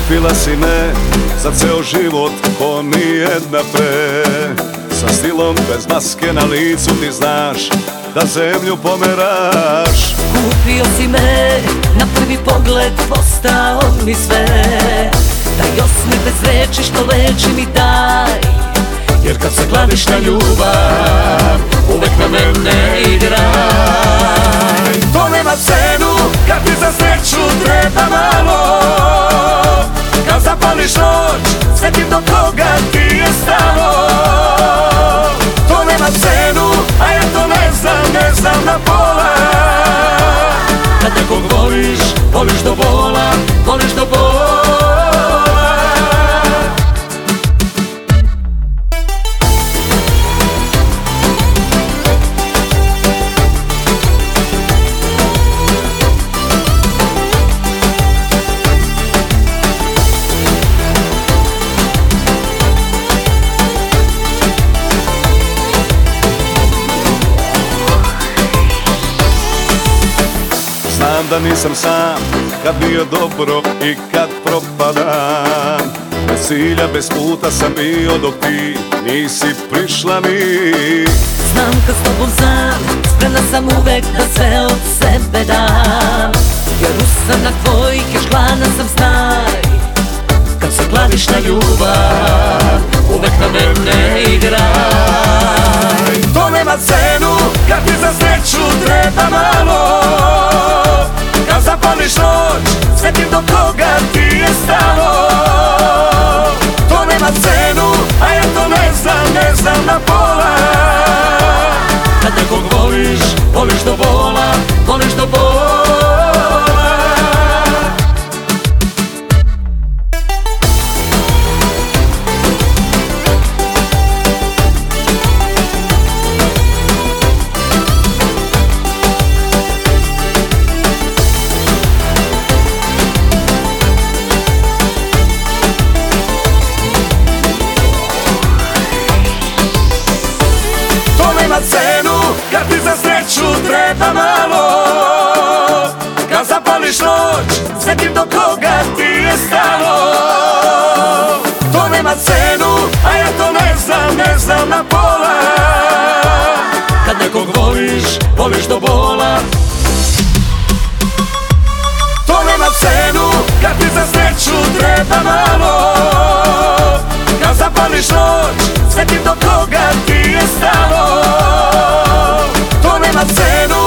Kupila si me za ceo život ko nijedna pre. Sa stilom bez maske na licu ti znaš da zemlju pomeraš. Kupio si me, na prvi pogled postao mi sve. Taj osmeh bez reči što leči mi daj. Jer kad se kladiš na ljubav, uvek na mene igraj. To nema cenu kad ti za sreću treba malo. Kad zapališ noć, svetim do koga ti je stalo. To nema cenu, a ja to ne znam na pola. Kad nekog voliš, voliš do bola, voliš do bola. Znam da nisam sam kad mi je dobro i kad propadam. Bez cilja, bez puta sam bio dok ti nisi prišla mi. Znam kad s tobom sam, spremna sam uvek da sve od sebe dam. Jer usanak tvojih još gladna sam, znaj. Kad se kladiš na ljubav, uvek na mene igraj. To nema cenu kad ti za sreću treba malo. Kad zapališ noć, svetim do koga ti je stalo. To nema cenu, a ja to ne znam na pola. Kad nekog voliš, voliš do bola, voliš do bola. Cenu kad ti za sreću treba malo. Kad zapališ noć, svetim do koga ti je stalo. To nema cenu, a ja to ne znam na pola. Kad nekog voliš, voliš do bola. To nema cenu kad ti za sreću treba malo. Kad zapališ noć, svetim do koga ti je stalo. To nema cenu,